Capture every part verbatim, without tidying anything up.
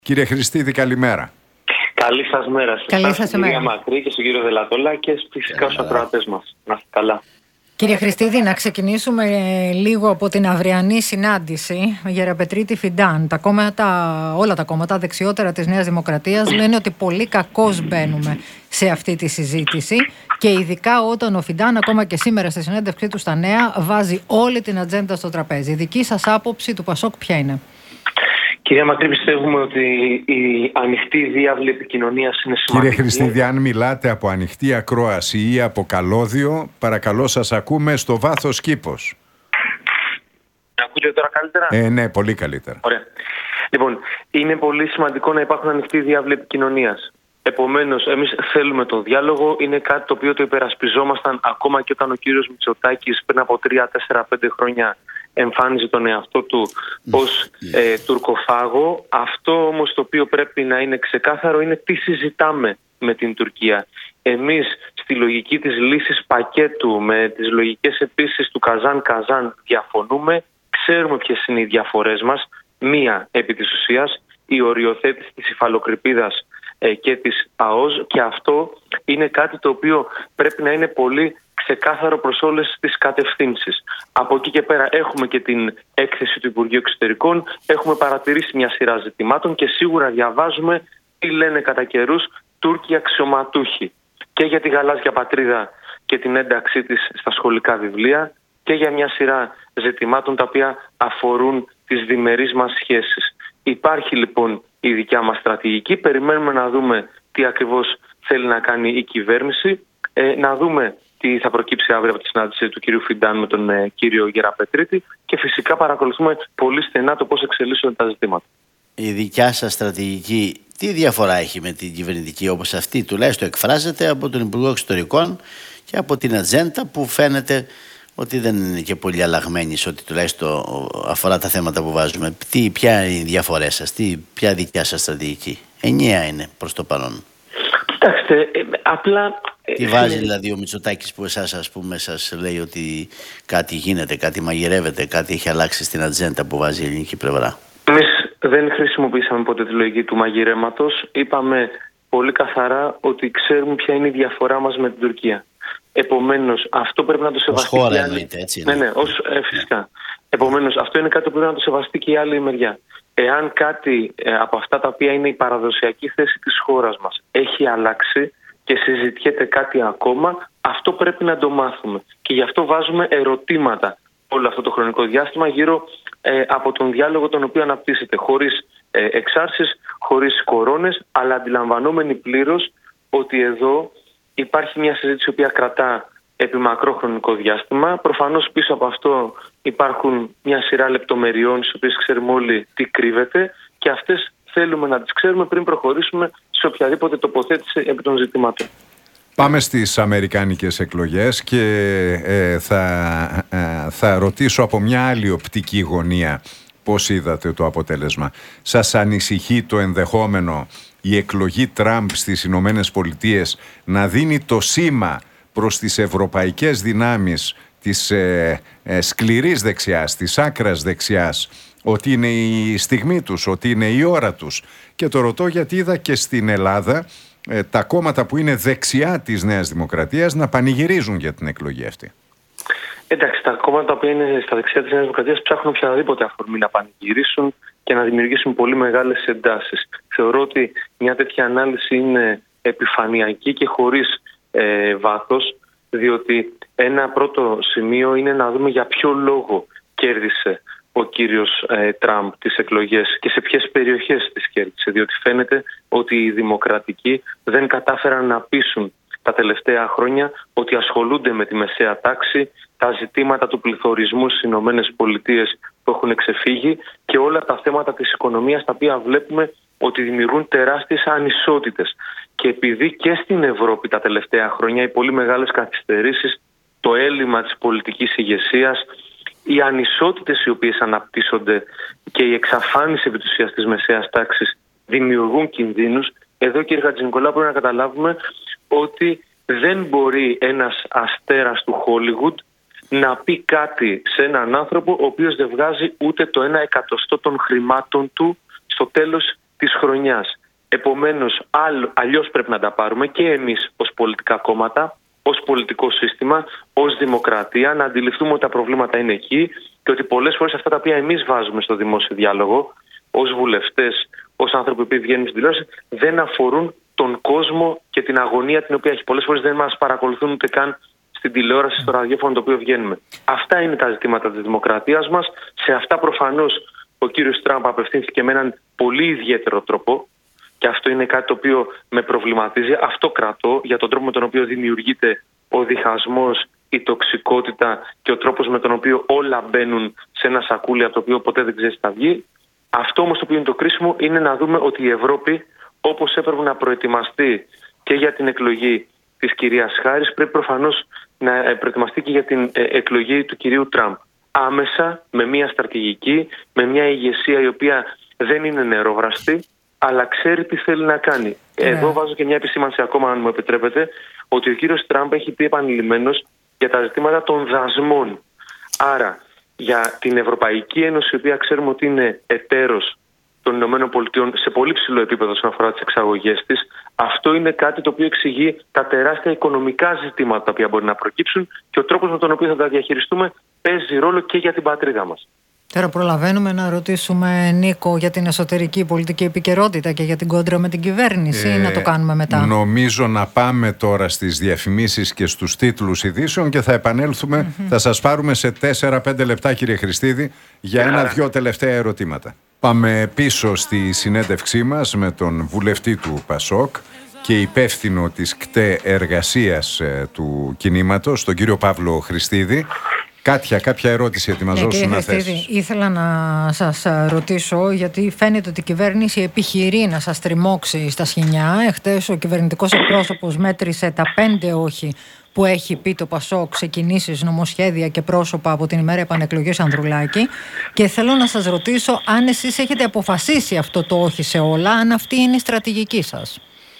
Κύριε Χριστίδη, καλημέρα. Καλή σας μέρα. Καλή σας μέρα. Κυρία Μακρύ και στον κύριο Δελατόλα και φυσικά στους ακροατές μας. Να είστε καλά. Κύριε Χριστίδη, να ξεκινήσουμε λίγο από την αυριανή συνάντηση Γεραπετρίτη Φιντάν. Τα κόμματα, όλα τα κόμματα δεξιότερα της Νέας Δημοκρατίας λένε ότι πολύ κακώς μπαίνουμε σε αυτή τη συζήτηση και ειδικά όταν ο Φιντάν ακόμα και σήμερα στη συνέντευξή του στα Νέα βάζει όλη την ατζέντα στο τραπέζι. Η δική σας άποψη του Πασόκ ποια είναι? Κυρία Μακρύ, πιστεύουμε ότι η ανοιχτή διάβλη επικοινωνίας είναι σημαντική. Κύριε Χριστίδη, αν μιλάτε από ανοιχτή ακρόαση ή από καλώδιο, παρακαλώ σας ακούμε στο βάθος κήπος. Με ακούτε τώρα καλύτερα? Ε, ναι, πολύ καλύτερα. Ωραία. Λοιπόν, είναι πολύ σημαντικό να υπάρχουν ανοιχτή διάβλη επικοινωνίας. Επομένως, εμείς θέλουμε τον διάλογο. Είναι κάτι το οποίο το υπερασπιζόμασταν ακόμα και όταν ο κύριος Μητσοτάκης πριν από τρία, τέσσερα, πέντε χρόνια εμφάνιζε τον εαυτό του ως ε, τουρκοφάγο. Αυτό όμως το οποίο πρέπει να είναι ξεκάθαρο είναι τι συζητάμε με την Τουρκία. Εμείς στη λογική της λύσης πακέτου, με τις λογικές επίσης του Καζάν-Καζάν διαφωνούμε. Ξέρουμε ποιες είναι οι διαφορές μας. Μία επί της ουσίας, η οριοθέτηση της υφαλοκρηπίδας ε, και της ΑΟΣ, και αυτό είναι κάτι το οποίο πρέπει να είναι πολύ ξεκάθαρο προς όλες τις κατευθύνσεις. Από εκεί και πέρα έχουμε και την έκθεση του Υπουργείου Εξωτερικών, έχουμε παρατηρήσει μια σειρά ζητημάτων και σίγουρα διαβάζουμε τι λένε κατά καιρούς Τούρκοι αξιωματούχοι και για τη γαλάζια πατρίδα και την ένταξή της στα σχολικά βιβλία και για μια σειρά ζητημάτων τα οποία αφορούν τις διμερείς μας σχέσεις. Υπάρχει λοιπόν η δικιά μας στρατηγική, περιμένουμε να δούμε τι ακριβώς θέλει να κάνει η κυβέρνηση, ε, να δούμε τι θα προκύψει αύριο από τη συνάντηση του κυρίου Φιντάν με τον ε, κύριο Γεραπετρίτη και φυσικά παρακολουθούμε πολύ στενά το πώς εξελίσσονται τα ζητήματα. Η δικιά σας στρατηγική τι διαφορά έχει με την κυβερνητική, όπως αυτή τουλάχιστον εκφράζεται από τον Υπουργό Εξωτερικών και από την ατζέντα που φαίνεται ότι δεν είναι και πολύ αλλαγμένη σε ό,τι τουλάχιστον αφορά τα θέματα που βάζουμε? Τι, ποια είναι οι διαφορές σας, τι, ποια δικιά σας στρατηγική? Ενιαία είναι προς το παρόν. Κοιτάξτε, ε, απλά... Τι βάζει δηλαδή ο Μητσοτάκης που εσάς, ας πούμε, σας λέει ότι κάτι γίνεται, κάτι μαγειρεύεται, κάτι έχει αλλάξει στην ατζέντα που βάζει η ελληνική πλευρά? Εμείς δεν χρησιμοποιήσαμε ποτέ τη λογική του μαγειρέματος. Είπαμε πολύ καθαρά ότι ξέρουμε ποια είναι η διαφορά μας με την Τουρκία. Επομένως, αυτό πρέπει να το σεβαστεί. Ως χώρα εννοείται, έτσι είναι. Ναι, ναι, ως, ε, φυσικά. Επομένως, αυτό είναι κάτι που πρέπει να το σεβαστεί και η άλλη μεριά. Εάν κάτι ε, από αυτά τα οποία είναι η παραδοσιακή θέση της χώρας μας έχει αλλάξει και συζητιέται κάτι ακόμα, αυτό πρέπει να το μάθουμε. Και γι' αυτό βάζουμε ερωτήματα όλο αυτό το χρονικό διάστημα γύρω ε, από τον διάλογο τον οποίο αναπτύσσεται, χωρίς ε, εξάρσεις, χωρίς κορώνες, αλλά αντιλαμβανόμενοι πλήρως ότι εδώ υπάρχει μια συζήτηση η οποία κρατά επί μακρό χρονικό διάστημα. Προφανώς πίσω από αυτό υπάρχουν μια σειρά λεπτομεριών, στις οποίες ξέρουμε όλοι τι κρύβεται, και αυτές θέλουμε να τις ξέρουμε πριν προχωρήσουμε σε οποιαδήποτε τοποθέτηση επί των ζητημάτων. Πάμε στις αμερικάνικες εκλογές και ε, θα, ε, θα ρωτήσω από μια άλλη οπτική γωνία πώς είδατε το αποτέλεσμα. Σας ανησυχεί το ενδεχόμενο η εκλογή Τραμπ στις Ηνωμένες Πολιτείες να δίνει το σήμα προς τις ευρωπαϊκές δυνάμεις της ε, ε, σκληρής δεξιάς, της άκρας δεξιάς, ότι είναι η στιγμή τους, ότι είναι η ώρα τους? Και το ρωτώ γιατί είδα και στην Ελλάδα ε, τα κόμματα που είναι δεξιά της Νέας Δημοκρατίας να πανηγυρίζουν για την εκλογή αυτή. Εντάξει, τα κόμματα που είναι στα δεξιά της Νέας Δημοκρατίας ψάχνουν οποιαδήποτε αφορμή να πανηγυρίσουν και να δημιουργήσουν πολύ μεγάλες εντάσεις. Θεωρώ ότι μια τέτοια ανάλυση είναι επιφανειακή και χωρίς ε, βάθος, διότι ένα πρώτο σημείο είναι να δούμε για ποιο λόγο κέρδισε ο κύριος ε, Τραμπ τις εκλογές και σε ποιες περιοχές τις κέρδισε, διότι φαίνεται ότι οι δημοκρατικοί δεν κατάφεραν να πείσουν τα τελευταία χρόνια ότι ασχολούνται με τη μεσαία τάξη, τα ζητήματα του πληθωρισμού στις Ηνωμένες Πολιτείες που έχουν εξεφύγει και όλα τα θέματα της οικονομίας τα οποία βλέπουμε ότι δημιουργούν τεράστιες ανισότητες. Και επειδή και στην Ευρώπη τα τελευταία χρόνια οι πολύ μεγάλες καθυστερήσεις, το έλλειμμα της πολιτικής ηγεσίας, οι ανισότητες οι οποίες αναπτύσσονται και η εξαφάνιση επί της ουσίας της μεσαίας τάξης δημιουργούν κινδύνους, εδώ κύριε Χατζηνικολάου πρέπει να καταλάβουμε ότι δεν μπορεί ένας αστέρας του Χόλιγουντ να πει κάτι σε έναν άνθρωπο ο οποίος δεν βγάζει ούτε το ένα εκατοστό των χρημάτων του στο τέλος της χρονιάς. Επομένως, αλλιώς πρέπει να τα πάρουμε και εμείς ως πολιτικά κόμματα, ως πολιτικό σύστημα, ως δημοκρατία, να αντιληφθούμε ότι τα προβλήματα είναι εκεί και ότι πολλές φορές αυτά τα οποία εμείς βάζουμε στο δημόσιο διάλογο, ως βουλευτές, ως άνθρωποι που βγαίνουν στην τηλεόραση, δεν αφορούν τον κόσμο και την αγωνία την οποία έχει. Πολλές φορές δεν μας παρακολουθούν ούτε καν στην τηλεόραση, στο ραδιόφωνο το οποίο βγαίνουμε. Αυτά είναι τα ζητήματα της δημοκρατίας μας. Σε αυτά προφανώς ο κύριος Τραμπ απευθύνθηκε με έναν πολύ ιδιαίτερο τρόπο. Και αυτό είναι κάτι το οποίο με προβληματίζει. Αυτό κρατώ για τον τρόπο με τον οποίο δημιουργείται ο διχασμός, η τοξικότητα και ο τρόπος με τον οποίο όλα μπαίνουν σε ένα σακούλι από το οποίο ποτέ δεν ξέρεις τι θα βγει. Αυτό όμως το οποίο είναι το κρίσιμο είναι να δούμε ότι η Ευρώπη, όπως έπρεπε να προετοιμαστεί και για την εκλογή της κυρίας Χάρις, πρέπει προφανώς να προετοιμαστεί και για την εκλογή του κυρίου Τραμπ. Άμεσα, με μια στρατηγική, με μια ηγεσία η οποία δεν είναι νερόβραστη, αλλά ξέρει τι θέλει να κάνει. Yeah. Εδώ βάζω και μια επισήμανση ακόμα, αν μου επιτρέπετε, ότι ο κύριος Τραμπ έχει πει επανειλημμένος για τα ζητήματα των δασμών. Άρα, για την Ευρωπαϊκή Ένωση, η οποία ξέρουμε ότι είναι εταίρος των ΗΠΑ σε πολύ ψηλό επίπεδο όσον αφορά τις εξαγωγές της, αυτό είναι κάτι το οποίο εξηγεί τα τεράστια οικονομικά ζητήματα τα οποία μπορεί να προκύψουν και ο τρόπος με τον οποίο θα τα διαχειριστούμε παίζει ρόλο και για την πατρίδα μας. Τώρα προλαβαίνουμε να ρωτήσουμε, Νίκο, για την εσωτερική πολιτική επικαιρότητα και για την κόντρα με την κυβέρνηση ε, ή να το κάνουμε μετά? Νομίζω να πάμε τώρα στις διαφημίσεις και στους τίτλους ειδήσεων και θα επανέλθουμε. Mm-hmm. Θα σας πάρουμε σε τέσσερα πέντε λεπτά, κύριε Χριστίδη, για ένα-δυο τελευταία ερωτήματα. Πάμε πίσω στη συνέντευξή μας με τον βουλευτή του ΠΑΣΟΚ και υπεύθυνο της ΚΤΕ εργασίας ε, του κινήματος, τον κύριο Παύλο Χριστίδη. Κάτια, κάποια ερώτηση ετοιμαζόσου ναι, να θέσεις? Ήθελα να σας ρωτήσω, γιατί φαίνεται ότι η κυβέρνηση επιχειρεί να σας τριμώξει στα σχοινιά. Εχθές ο κυβερνητικός εκπρόσωπος μέτρησε τα πέντε όχι που έχει πει το ΠΑΣΟΚ σε κινήσεις, νομοσχέδια και πρόσωπα από την ημέρα επανεκλογής Ανδρουλάκη. Και θέλω να σας ρωτήσω αν εσείς έχετε αποφασίσει αυτό το όχι σε όλα, αν αυτή είναι η στρατηγική σας.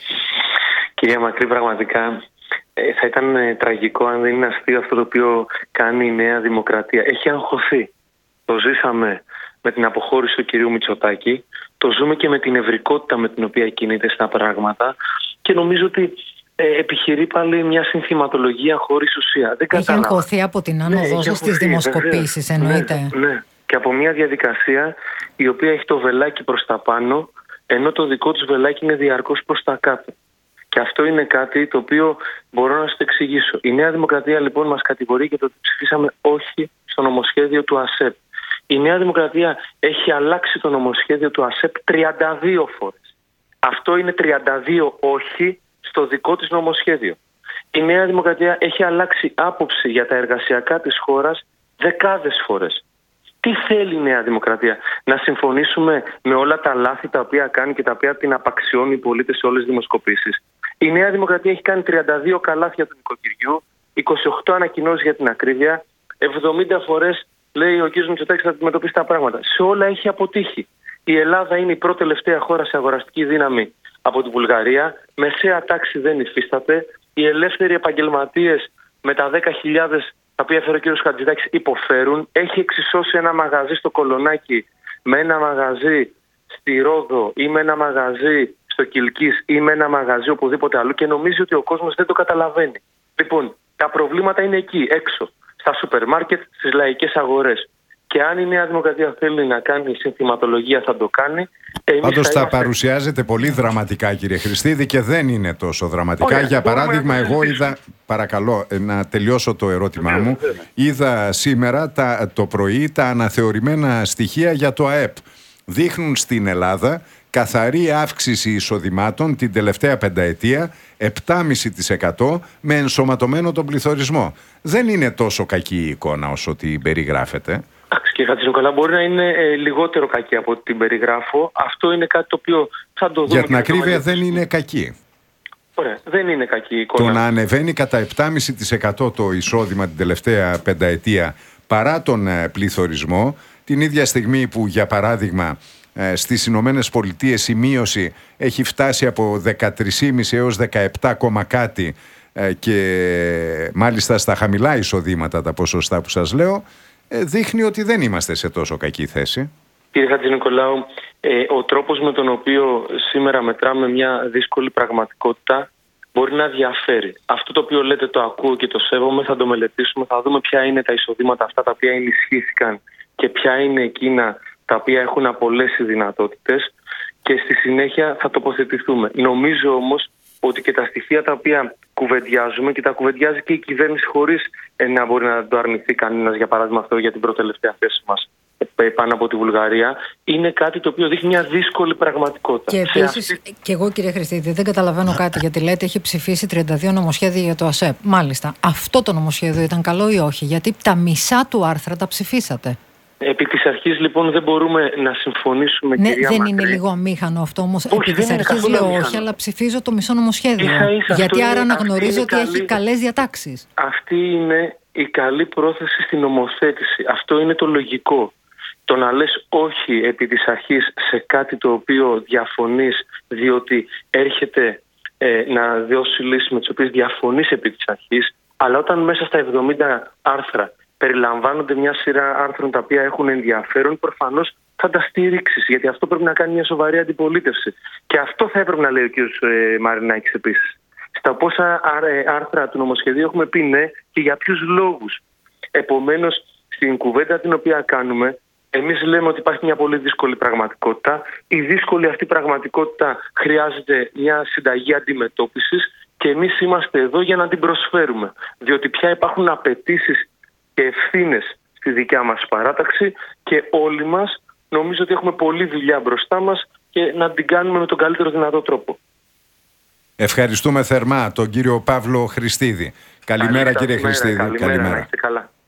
Κυρία Μακρύ, πραγματικά ε, θα ήταν ε, τραγικό αν δεν είναι αστείο αυτό το οποίο κάνει η Νέα Δημοκρατία. Έχει αγχωθεί. Το ζήσαμε με την αποχώρηση του κυρίου Μητσοτάκη, το ζούμε και με την ευρικότητα με την οποία κινείται στα πράγματα και νομίζω ότι ε, επιχειρεί πάλι μια συνθηματολογία χωρίς ουσία. Δεν έχει αγχωθεί από την άνοδό ναι, σας στις δημοσκοπήσεις, εννοείται. Ναι, ναι, και από μια διαδικασία η οποία έχει το βελάκι προς τα πάνω, ενώ το δικό τους βελάκι είναι διαρκώς προς τα κάτω. Και αυτό είναι κάτι το οποίο μπορώ να σας το εξηγήσω. Η Νέα Δημοκρατία λοιπόν μας κατηγορεί για το ότι ψηφίσαμε όχι στο νομοσχέδιο του ΑΣΕΠ. Η Νέα Δημοκρατία έχει αλλάξει το νομοσχέδιο του ΑΣΕΠ τριάντα δύο φορές. Αυτό είναι τριάντα δύο όχι στο δικό της νομοσχέδιο. Η Νέα Δημοκρατία έχει αλλάξει άποψη για τα εργασιακά της χώρας δεκάδες φορές. Τι θέλει η Νέα Δημοκρατία? Να συμφωνήσουμε με όλα τα λάθη τα οποία κάνει και τα οποία την απαξιώνει οι πολίτες σε όλες τις δημοσκοπήσεις? Η Νέα Δημοκρατία έχει κάνει τριάντα δύο καλάθια του νοικοκυριού, είκοσι οκτώ ανακοινώσεις για την ακρίβεια, εβδομήντα φορές λέει ο κ. Μητσοτάκης θα αντιμετωπίσει τα πράγματα. Σε όλα έχει αποτύχει. Η Ελλάδα είναι η πρώτη τελευταία χώρα σε αγοραστική δύναμη από τη Βουλγαρία. Μεσαία τάξη δεν υφίσταται. Οι ελεύθεροι επαγγελματίες με τα δέκα χιλιάδες τα οποία έφερε ο κ. Χατζηδάκης υποφέρουν. Έχει εξισώσει ένα μαγαζί στο Κολονάκι με ένα μαγαζί στη Ρόδο ή με ένα μαγαζί στο Κιλκής ή με ένα μαγαζί οπουδήποτε αλλού και νομίζει ότι ο κόσμος δεν το καταλαβαίνει. Λοιπόν, τα προβλήματα είναι εκεί, έξω, στα σούπερ μάρκετ, στις λαϊκές αγορές. Και αν η Νέα Δημοκρατία θέλει να κάνει συνθηματολογία θα το κάνει. Πάντως τα είμαστε... παρουσιάζεται πολύ δραματικά, κύριε Χριστίδη, και δεν είναι τόσο δραματικά. Ωραία, για παράδειγμα, εγώ είδα, παρακαλώ να τελειώσω το ερώτημά μου, είδα σήμερα τα, το πρωί τα αναθεωρημένα στοιχεία για το ΑΕΠ. Δείχνουν στην Ελλάδα καθαρή αύξηση εισοδημάτων την τελευταία πενταετία, επτά κόμμα πέντε τοις εκατό με ενσωματωμένο τον πληθωρισμό. Δεν είναι τόσο κακή η εικόνα όσο την περιγράφεται. Κύριε Χατζηνικολά, μπορεί να είναι ε, λιγότερο κακή από ό,τι την περιγράφω. Αυτό είναι κάτι το οποίο θα το δούμε. Για την ακρίβεια δεν είναι κακή. Ωραία, δεν είναι κακή η εικόνα. Το να ανεβαίνει κατά επτά κόμμα πέντε τοις εκατό το εισόδημα την τελευταία πενταετία παρά τον ε, πληθωρισμό, την ίδια στιγμή που για παράδειγμα ε, στις Ηνωμένες Πολιτείες η μείωση έχει φτάσει από δεκατρία κόμμα πέντε έως δεκαεπτά, κάτι ε, και μάλιστα στα χαμηλά εισοδήματα τα ποσοστά που σας λέω, δείχνει ότι δεν είμαστε σε τόσο κακή θέση. Κύριε Χατζηνικολάου, ε, ο τρόπος με τον οποίο σήμερα μετράμε μια δύσκολη πραγματικότητα μπορεί να διαφέρει. Αυτό το οποίο λέτε το ακούω και το σέβομαι, θα το μελετήσουμε, θα δούμε ποια είναι τα εισοδήματα αυτά τα οποία ενισχύθηκαν και ποια είναι εκείνα τα οποία έχουν απολέσει δυνατότητες και στη συνέχεια θα τοποθετηθούμε. Νομίζω όμως ότι και τα στοιχεία τα οποία κουβεντιάζουμε και τα κουβεντιάζει και η κυβέρνηση χωρίς να μπορεί να το αρνηθεί κανένας, για παράδειγμα αυτό για την προτελευταία θέση μας πάνω από τη Βουλγαρία, είναι κάτι το οποίο δείχνει μια δύσκολη πραγματικότητα. Και επίσης, αυτή... και εγώ κύριε Χριστίδη, δεν καταλαβαίνω κάτι, γιατί λέτε έχει ψηφίσει τριάντα δύο νομοσχέδια για το ΑΣΕΠ. Μάλιστα, αυτό το νομοσχέδιο ήταν καλό ή όχι? Γιατί τα μισά του άρθρα τα ψηφίσατε. Επί της αρχής λοιπόν δεν μπορούμε να συμφωνήσουμε, ναι, κυρία δεν Μακρύ. Είναι λίγο αμήχανο αυτό όμως? Όχι, επί της αρχής λέω αμήχανο. Όχι, αλλά ψηφίζω το μισό νομοσχέδιο. Ίσα, ίσα, γιατί άρα αναγνωρίζω ότι καλή... έχει καλές διατάξεις. Αυτή είναι η καλή πρόθεση στην νομοθέτηση. Αυτό είναι το λογικό. Το να λες όχι επί της αρχής σε κάτι το οποίο διαφωνείς, διότι έρχεται ε, να δώσει λύσεις με τις οποίες διαφωνείς επί της αρχής, αλλά όταν μέσα στα εβδομήντα άρθρα περιλαμβάνονται μια σειρά άρθρων τα οποία έχουν ενδιαφέρον, προφανώς θα τα στηρίξεις, γιατί αυτό πρέπει να κάνει μια σοβαρή αντιπολίτευση. Και αυτό θα έπρεπε να λέει ο κ. Ε, Μαρινάκης επίσης. Στα πόσα άρθρα του νομοσχεδίου έχουμε πει ναι και για ποιους λόγους. Επομένως, στην κουβέντα την οποία κάνουμε, εμείς λέμε ότι υπάρχει μια πολύ δύσκολη πραγματικότητα. Η δύσκολη αυτή πραγματικότητα χρειάζεται μια συνταγή αντιμετώπισης και εμείς είμαστε εδώ για να την προσφέρουμε. Διότι πια υπάρχουν απαιτήσεις και ευθύνες στη δικιά μας παράταξη και όλοι μας νομίζω ότι έχουμε πολλή δουλειά μπροστά μας και να την κάνουμε με τον καλύτερο δυνατό τρόπο. Ευχαριστούμε θερμά τον κύριο Παύλο Χριστίδη. Καλημέρα, κύριε Χριστίδη. Καλημέρα. Καλημέρα.